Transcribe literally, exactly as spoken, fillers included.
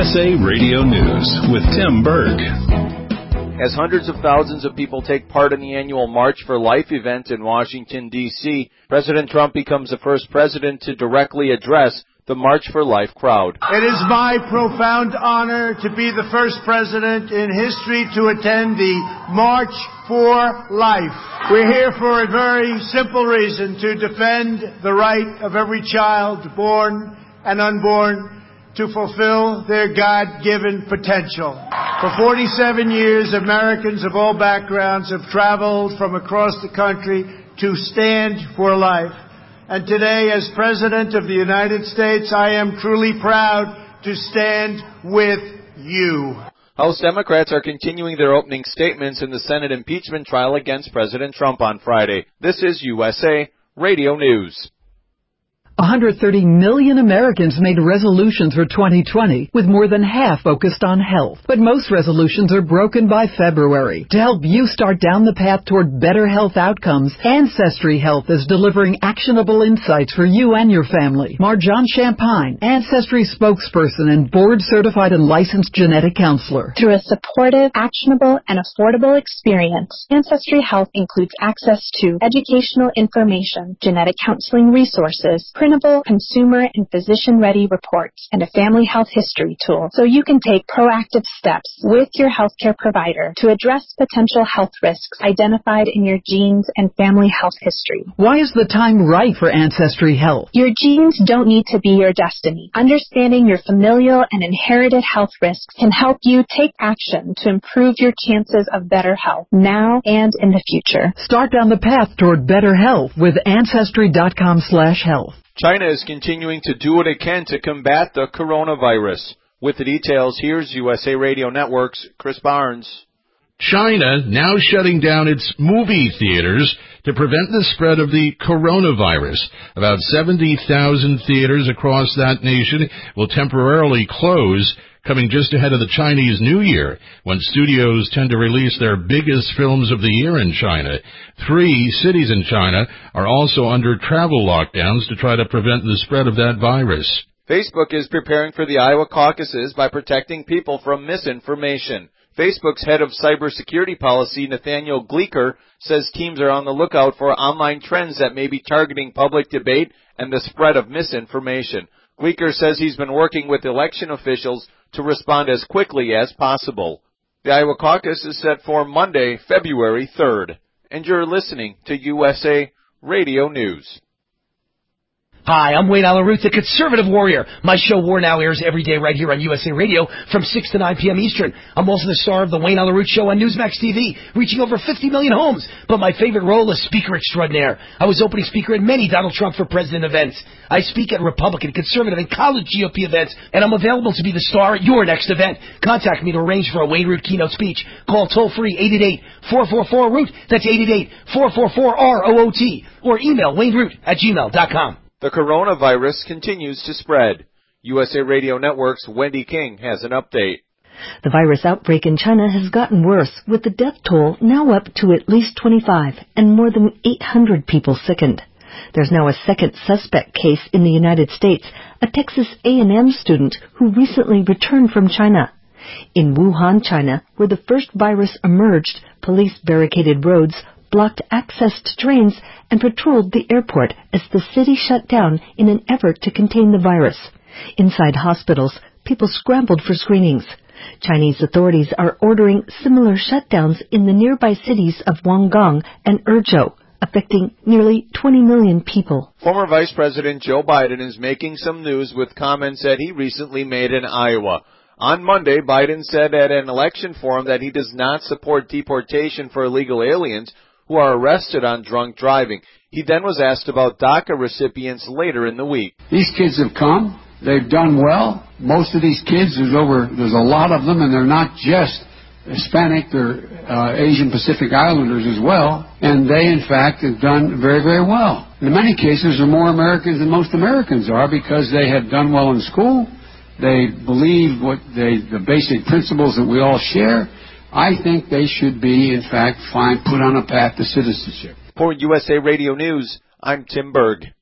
S A Radio News with Tim Berg. As hundreds of thousands of people take part in the annual March for Life event in Washington, D C, President Trump becomes the first president to directly address the March for Life crowd. It is my profound honor to be the first president in history to attend the March for Life. We're here for a very simple reason, to defend the right of every child, born and unborn, to fulfill their God-given potential. For forty-seven years, Americans of all backgrounds have traveled from across the country to stand for life. And today, as President of the United States, I am truly proud to stand with you. House Democrats are continuing their opening statements in the Senate impeachment trial against President Trump on Friday. This is U S A Radio News. one hundred thirty million Americans made resolutions for twenty twenty, with more than half focused on health. But most resolutions are broken by February. To help you start down the path toward better health outcomes, Ancestry Health is delivering actionable insights for you and your family. Marjan Champagne, Ancestry spokesperson and board-certified and licensed genetic counselor. Through a supportive, actionable, and affordable experience, Ancestry Health includes access to educational information, genetic counseling resources, printable, consumer, and physician-ready reports, and a family health history tool, so you can take proactive steps with your healthcare provider to address potential health risks identified in your genes and family health history. Why is the time right for Ancestry Health? Your genes don't need to be your destiny. Understanding your familial and inherited health risks can help you take action to improve your chances of better health now and in the future. Start down the path toward better health with Ancestry dot com slash health. China is continuing to do what it can to combat the coronavirus. With the details, here's U S A Radio Network's Chris Barnes. China now shutting down its movie theaters to prevent the spread of the coronavirus. About seventy thousand theaters across that nation will temporarily close, coming just ahead of the Chinese New Year, when studios tend to release their biggest films of the year in China. Three cities in China are also under travel lockdowns to try to prevent the spread of that virus. Facebook is preparing for the Iowa caucuses by protecting people from misinformation. Facebook's head of cybersecurity policy, Nathaniel Gleeker, says teams are on the lookout for online trends that may be targeting public debate and the spread of misinformation. Gleeker says he's been working with election officials to respond as quickly as possible. The Iowa caucus is set for Monday, February third. And you're listening to U S A Radio News. Hi, I'm Wayne Allyn Root, the Conservative Warrior. My show War Now airs every day right here on U S A Radio from six to nine p.m. Eastern. I'm also the star of the Wayne Allyn Root Show on Newsmax T V, reaching over fifty million homes. But my favorite role is Speaker Extraordinaire. I was opening speaker at many Donald Trump for President events. I speak at Republican, Conservative, and college G O P events, and I'm available to be the star at your next event. Contact me to arrange for a Wayne Root keynote speech. Call toll-free eight eight eight, four four four, root. That's eight eight eight, four four four, R O O T. Or email wayneroot at gmail dot com. The coronavirus continues to spread. U S A Radio Network's Wendy King has an update. The virus outbreak in China has gotten worse, with the death toll now up to at least twenty-five and more than eight hundred people sickened. There's now a second suspect case in the United States, a Texas A and M student who recently returned from China. In Wuhan, China, where the first virus emerged, police barricaded roads, blocked access to trains, and patrolled the airport as the city shut down in an effort to contain the virus. Inside hospitals, people scrambled for screenings. Chinese authorities are ordering similar shutdowns in the nearby cities of Guangdong and Ezhou, affecting nearly twenty million people. Former Vice President Joe Biden is making some news with comments that he recently made in Iowa. On Monday, Biden said at an election forum that he does not support deportation for illegal aliens who are arrested on drunk driving. He then was asked about DACA recipients later in the week. These kids have come. They've done well. Most of these kids, there's over, there's a lot of them, and they're not just Hispanic, they're uh, Asian Pacific Islanders as well. And they, in fact, have done very, very well. In many cases, they're more Americans than most Americans are because they have done well in school. They believe what they, the basic principles that we all share. I think they should be, in fact, fine, put on a path to citizenship. For U S A Radio News, I'm Tim Berg.